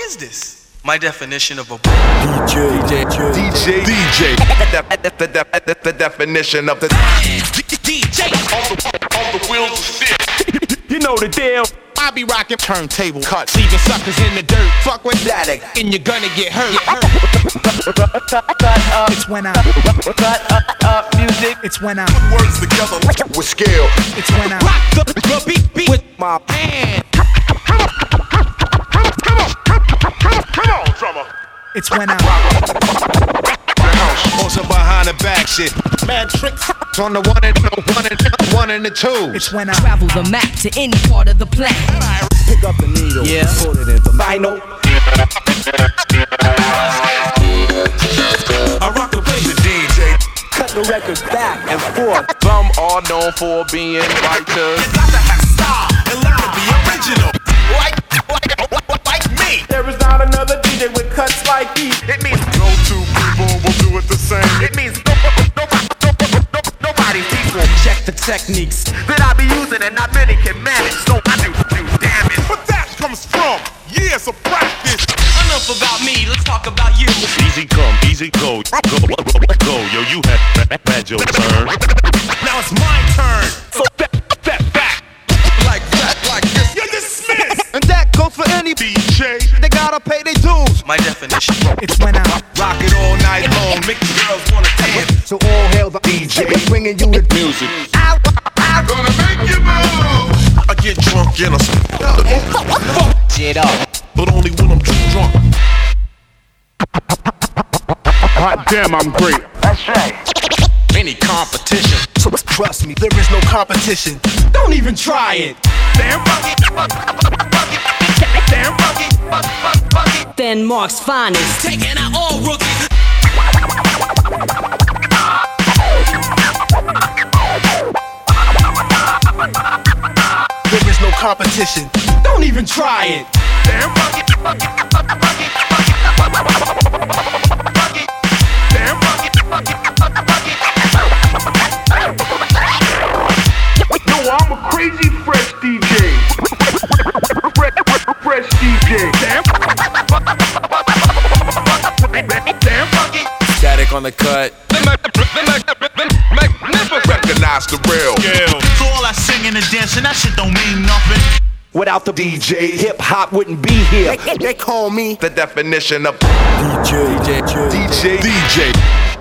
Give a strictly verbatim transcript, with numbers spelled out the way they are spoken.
is this? My definition of a D J, D J, D J, D J. The definition of the D J on the wheels of steel. You know the deal. I be rocking turntable cuts, leaving suckers in the dirt. Fuck with that, and you're gonna get hurt. It's when I cut up, up music. It's when I put words together with skill. It's when I rock the, the beat, beat with my hand. Come on, come on, come on, come on, come on, drummer. It's when I also behind the back shit. Mad tricks on the one and the one and the one and the two. It's when I travel the map to any part of the planet. Pick up the needle, yeah, put it in the vinyl. I rock the place, the D J. Cut the records back and forth. Some are known for being writers. You got to have style and learn to be original. Like, like, like me. There is not another D J with cuts like these. It means no two people will do it the same. It means no, no, no, no, no, nobody's equal. check the techniques that I be using and not many can manage. So I do, do damage. But that comes from years of practice. Enough about me, let's talk about you. Easy come, easy go, go, go, go. Yo, you had, had your turn. Now it's my turn. So step, step back. Like that, like this. You're dismissed. And that goes for any D J. They gotta pay their dues. My definition. It's when I rock it all night long, make the girls wanna dance. So all hail the D J, bringing you the music. I, I'm gonna make you move. I get drunk and I fuck shit up, but only when I'm too drunk. Hot damn, I'm great. That's right. Any competition. So trust me, there is no competition. Don't even try it. Damn buggy, damn buggy, buggy. Denmark's finest. Taking out all rookies. There is no competition. Don't even try it. Damn buggy, buggy, buggy, buggy. Damn buggy, buggy, buggy. Yo, I'm a crazy fresh D J. Fresh D J. Damn, damn buggy. Static on the cut. Recognize the real. Yeah. So all that singing and dancing, that shit don't mean nothing. Without the D J, hip hop wouldn't be here. They, they call me the definition of D J. D J. D J. D J.